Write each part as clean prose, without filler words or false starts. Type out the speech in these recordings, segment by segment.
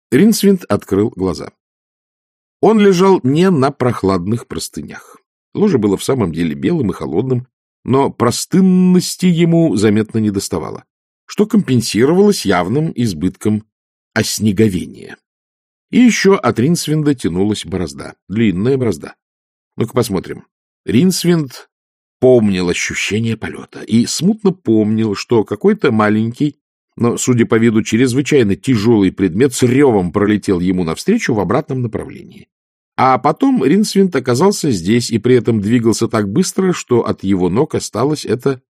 Ринсвинд открыл глаза. Он лежал не на прохладных простынях. Ложе было в самом деле белым и холодным, но простынности ему заметно недоставало, что компенсировалось явным избытком оснеговения. И еще от Ринсвинда тянулась борозда, длинная борозда. Ну-ка посмотрим. Ринсвинд помнил ощущение полета и смутно помнил, что какой-то маленький, но, судя по виду, чрезвычайно тяжелый предмет с ревом пролетел ему навстречу в обратном направлении. А потом Ринсвинд оказался здесь и при этом двигался так быстро, что от его ног осталась эта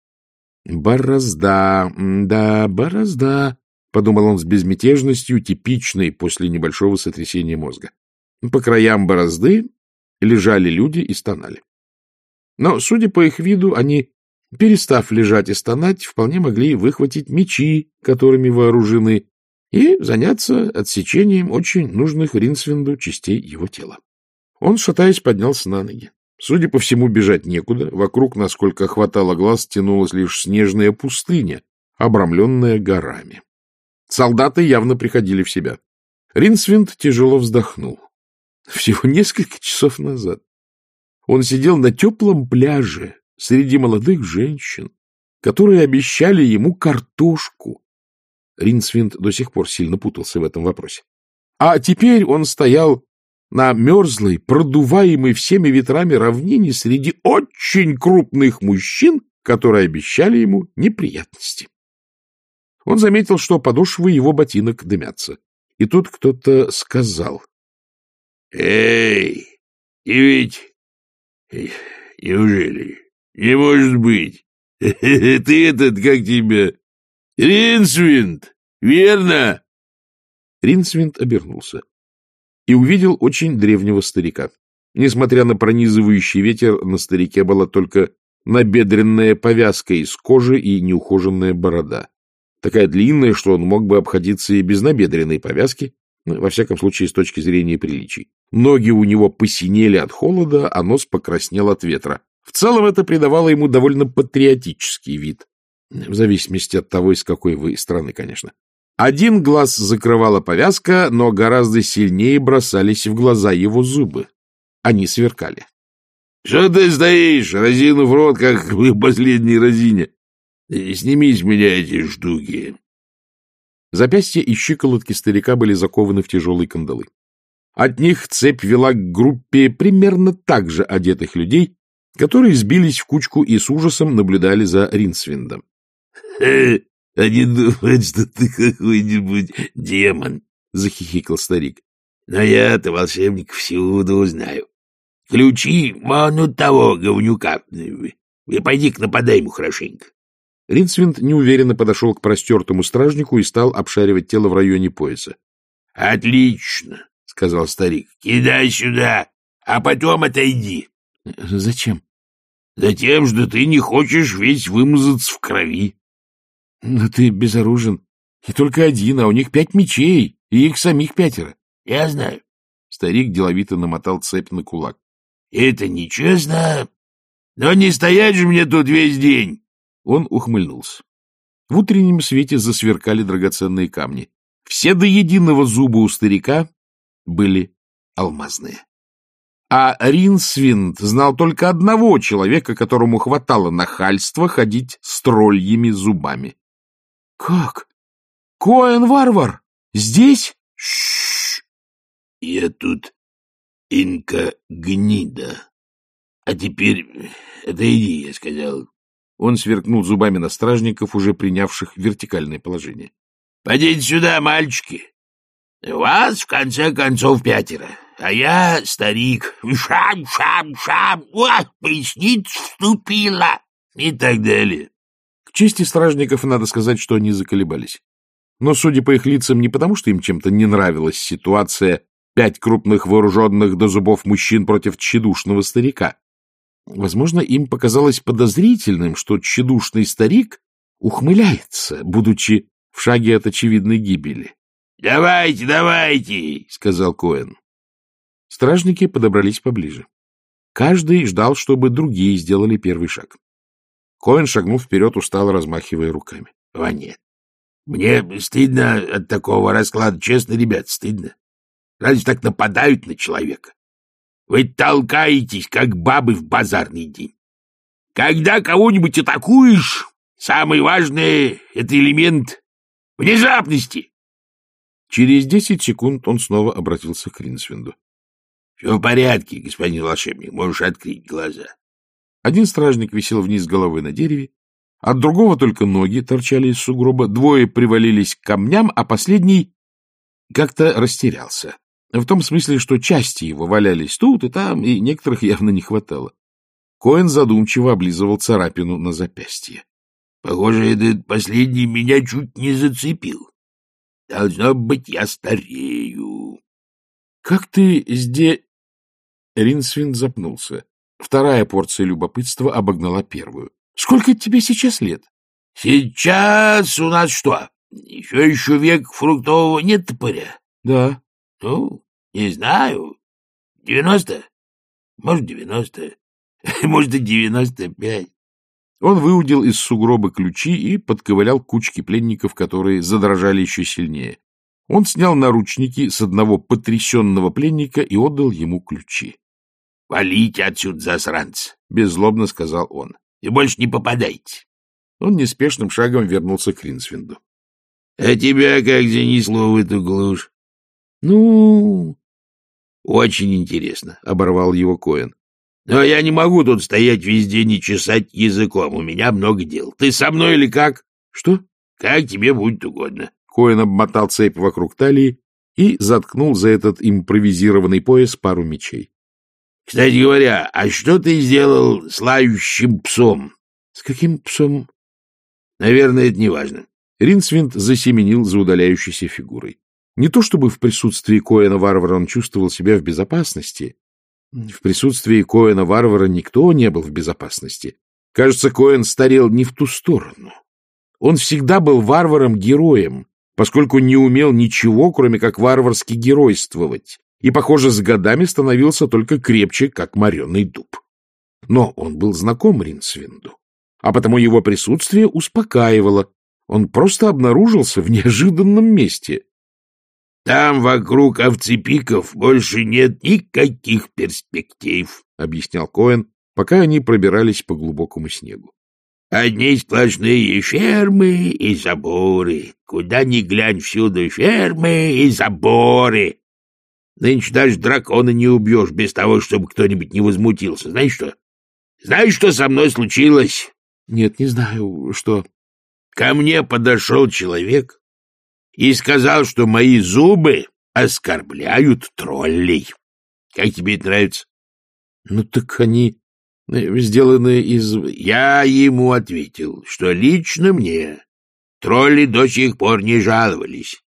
борозда. Да, борозда, — подумал он с безмятежностью, типичной после небольшого сотрясения мозга. По краям борозды лежали люди и стонали. Но, судя по их виду, они, перестав лежать и стонать, вполне могли выхватить мечи, которыми вооружены, и заняться отсечением очень нужных Ринсвинду частей его тела. Он, шатаясь, поднялся на ноги. Судя по всему, бежать некуда. Вокруг, насколько хватало глаз, тянулась лишь снежная пустыня, обрамленная горами. Солдаты явно приходили в себя. Ринсвинд тяжело вздохнул. Всего несколько часов назад он сидел на теплом пляже среди молодых женщин, которые обещали ему картошку. Ринсвинд до сих пор сильно путался в этом вопросе. А теперь он стоял на мерзлой, продуваемой всеми ветрами равнине среди очень крупных мужчин, которые обещали ему неприятности. Он заметил, что подошвы его ботинок дымятся. И тут кто-то сказал: — Эй, и ведь... Неужели? Не может быть. Ты этот, как тебя... Ринсвинд, верно? Ринсвинд обернулся и увидел очень древнего старика. Несмотря на пронизывающий ветер, на старике была только набедренная повязка из кожи и неухоженная борода. Такая длинная, что он мог бы обходиться и без набедренной повязки, во всяком случае, с точки зрения приличий. Ноги у него посинели от холода, а нос покраснел от ветра. В целом это придавало ему довольно патриотический вид. В зависимости от того, из какой вы страны, конечно. Один глаз закрывала повязка, но гораздо сильнее бросались в глаза его зубы. Они сверкали. — Что ты стоишь, разинув рот, как в последней разине? Сними с меня эти штуки. Запястья и щиколотки старика были закованы в тяжелые кандалы. От них цепь вела к группе примерно так же одетых людей, которые сбились в кучку и с ужасом наблюдали за Ринсвиндом. — Они думают, что ты какой-нибудь демон, — захихикал старик. — Но я-то волшебник всюду знаю. Ключи манут того говнюка. Пойди-ка нападай ему хорошенько. Ринсвинд неуверенно подошел к простертому стражнику и стал обшаривать тело в районе пояса. — Отлично, — сказал старик. — Кидай сюда, а потом отойди. — Зачем? — Затем, что ты не хочешь весь вымазаться в крови. — Но ты безоружен. И только один, а у них 5 мечей, и их самих 5. — Я знаю. Старик деловито намотал цепь на кулак. — Это нечестно, но не стоять же мне тут весь день. Он ухмыльнулся. В утреннем свете засверкали драгоценные камни. Все до единого зуба у старика были алмазные. А Ринсвинд знал только одного человека, которому хватало нахальства ходить с тролльими зубами. — Как? Коэн-варвар? Здесь? — Ш-ш-ш! Я тут инкогнида. А теперь отойди, я сказал. Он сверкнул зубами на стражников, уже принявших вертикальное положение. — Подите сюда, мальчики. Вас, в конце концов, 5, а я старик. Шам-шам-шам, поясница вступила. И так далее. К чести стражников надо сказать, что они заколебались. Но, судя по их лицам, не потому, что им чем-то не нравилась ситуация 5 крупных вооруженных до зубов мужчин против тщедушного старика. Возможно, им показалось подозрительным, что тщедушный старик ухмыляется, будучи в шаге от очевидной гибели. — Давайте, давайте, — сказал Коэн. Стражники подобрались поближе. Каждый ждал, чтобы другие сделали первый шаг. Коэн шагнул вперед, устало размахивая руками. — О, нет. Мне стыдно от такого расклада, честно, ребят, стыдно. Разве так нападают на человека? Вы толкаетесь, как бабы в базарный день. Когда кого-нибудь атакуешь, самое важное — это элемент внезапности. Через 10 секунд он снова обратился к Ринсвинду. — Все в порядке, господин волшебник, можешь открыть глаза. Один стражник висел вниз головой на дереве, от другого только ноги торчали из сугроба, двое привалились к камням, а последний как-то растерялся. В том смысле, что части его валялись тут и там, и некоторых явно не хватало. Коэн задумчиво облизывал царапину на запястье. — Похоже, этот последний меня чуть не зацепил. Должно быть, я старею. — Как ты здесь... Ринсвинд запнулся. Вторая порция любопытства обогнала первую. — Сколько тебе сейчас лет? — Сейчас у нас что, еще век фруктового нет топоря? — Да. — Ну, не знаю. 90? Может, 90. Может, и 95. Он выудил из сугроба ключи и подковылял к кучке пленников, которые задрожали еще сильнее. Он снял наручники с одного потрясенного пленника и отдал ему ключи. — Валите отсюда, засранцы! — беззлобно сказал он. — И больше не попадайте. Он неспешным шагом вернулся к Ринсвинду. — А тебя как занесло в эту глушь? — Ну... — Очень интересно, — оборвал его Коэн. — Но я не могу тут стоять весь день и чесать языком. У меня много дел. Ты со мной или как? — Что? — Как тебе будет угодно. Коэн обмотал цепь вокруг талии и заткнул за этот импровизированный пояс пару мечей. — Кстати говоря, а что ты сделал с лающим псом? — С каким псом? — Наверное, это не важно. Ринсвинд засеменил за удаляющейся фигурой. Не то чтобы в присутствии Коэна-варвара он чувствовал себя в безопасности. В присутствии Коэна-варвара никто не был в безопасности. Кажется, Коэн старел не в ту сторону. Он всегда был варваром-героем, поскольку не умел ничего, кроме как варварски геройствовать, и, похоже, с годами становился только крепче, как мореный дуб. Но он был знаком Ринсвинду, а потому его присутствие успокаивало. Он просто обнаружился в неожиданном месте. — Там вокруг овцепиков больше нет никаких перспектив, — объяснял Коэн, пока они пробирались по глубокому снегу. — Одни сплошные фермы и заборы. Куда ни глянь, всюду фермы и заборы. Нынче даже дракона не убьешь без того, чтобы кто-нибудь не возмутился. Знаешь что? Знаешь, что со мной случилось? — Нет, не знаю, что... Ко мне подошел человек и сказал, что мои зубы оскорбляют троллей. Как тебе это нравится? — Ну так они сделаны из... Я ему ответил, что лично мне тролли до сих пор не жаловались.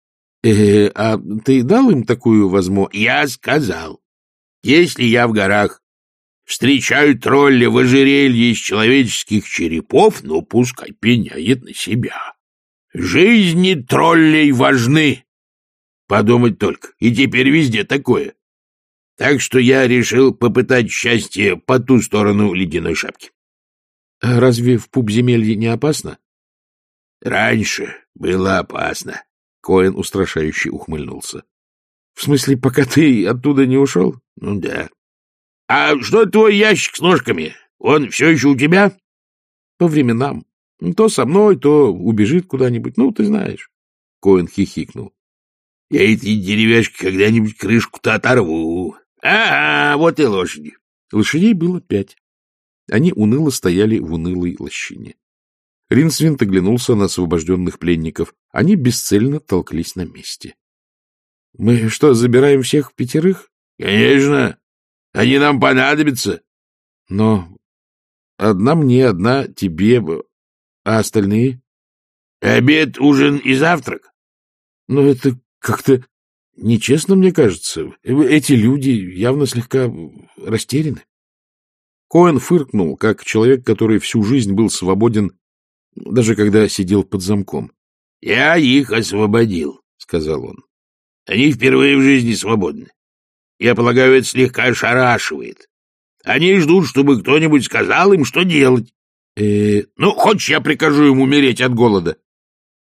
А ты дал им такую возможность? Я сказал, если я в горах встречаю тролля в ожерелье из человеческих черепов, ну, пускай пеняет на себя. Жизни троллей важны. Подумать только, и теперь везде такое. Так что я решил попытать счастье по ту сторону ледяной шапки. — Разве в пубземелье не опасно? — Раньше было опасно. Коэн устрашающе ухмыльнулся. — В смысле, пока ты оттуда не ушел? — Ну да. — А что твой ящик с ножками? Он все еще у тебя? — По временам. То со мной, то убежит куда-нибудь. Ну, ты знаешь. Коэн хихикнул. — Я этой деревяшке когда-нибудь крышку-то оторву. Ага, вот и лошади. Лошадей было 5. Они уныло стояли в унылой лощине. Ринсвинд оглянулся на освобожденных пленников. Они бесцельно толклись на месте. — Мы что, забираем всех 5? — Конечно. Они нам понадобятся. — Но одна мне, одна тебе, а остальные? — Обед, ужин и завтрак. — Ну, это как-то нечестно, мне кажется. Эти люди явно слегка растеряны. Коэн фыркнул, как человек, который всю жизнь был свободен, даже когда сидел под замком. — Я их освободил, — сказал он. — Они впервые в жизни свободны. Я полагаю, это слегка ошарашивает. Они ждут, чтобы кто-нибудь сказал им, что делать. Ну, хочешь, я прикажу им умереть от голода?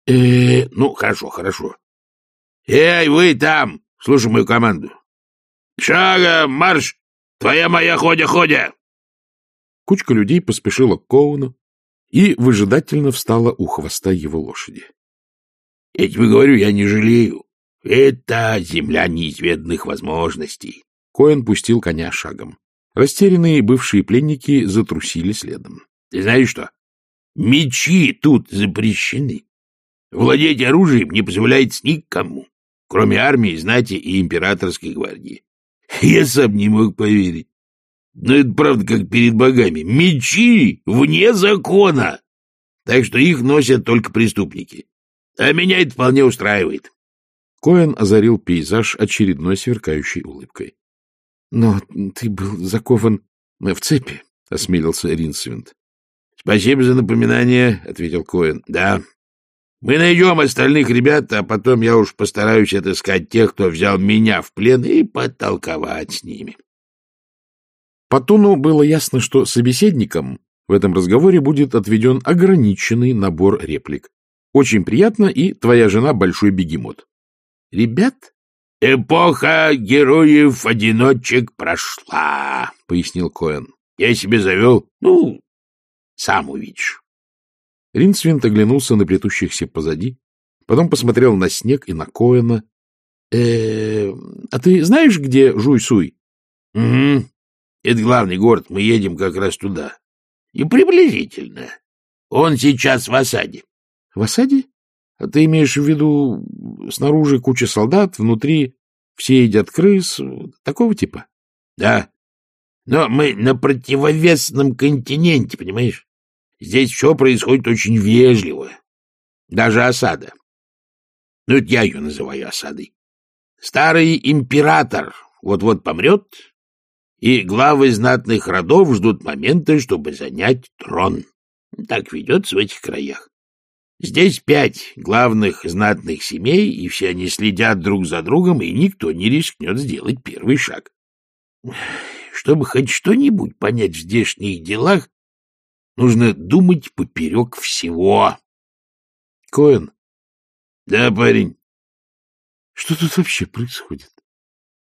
Ну, хорошо, хорошо. Эй, вы там! Слушай мою команду. Шагом марш! Твоя моя ходя-ходя! Кучка людей поспешила к Коуну и выжидательно встала у хвоста его лошади. — Я тебе говорю, я не жалею. Это земля неизведанных возможностей. Коэн пустил коня шагом. Растерянные бывшие пленники затрусили следом. — Ты знаешь что? Мечи тут запрещены. Владеть оружием не позволяется никому, кроме армии, знати и императорской гвардии. Я сам не мог поверить. Но это правда как перед богами. Мечи вне закона. Так что их носят только преступники. А меня это вполне устраивает. Коэн озарил пейзаж очередной сверкающей улыбкой. — Но ты был закован в цепи, — осмелился Ринсвинд. — Спасибо за напоминание, — ответил Коэн. — Да. Мы найдем остальных ребят, а потом я уж постараюсь отыскать тех, кто взял меня в плен, и потолковать с ними. По тону было ясно, что собеседникам в этом разговоре будет отведен ограниченный набор реплик. Очень приятно, и твоя жена большой бегемот. Ребят? — Эпоха героев-одиночек прошла, — пояснил Коэн. — Я себе завел, сам увидишь. Ринсвинд оглянулся на плетущихся позади, потом посмотрел на снег и на Коэна. — А ты знаешь, где Жуй-Суй? — Угу. Это главный город, мы едем как раз туда. И приблизительно. Он сейчас в осаде. — В осаде? А ты имеешь в виду снаружи куча солдат, внутри все едят крыс, такого типа? — Да. Но мы на противовесном континенте, понимаешь? Здесь все происходит очень вежливо. Даже осада. Ну, это я ее называю осадой. Старый император вот-вот помрет, и главы знатных родов ждут момента, чтобы занять трон. Так ведется в этих краях. Здесь 5 главных знатных семей, и все они следят друг за другом, и никто не рискнет сделать первый шаг. Чтобы хоть что-нибудь понять в здешних делах, нужно думать поперек всего. Коэн? — Да, парень. — Что тут вообще происходит?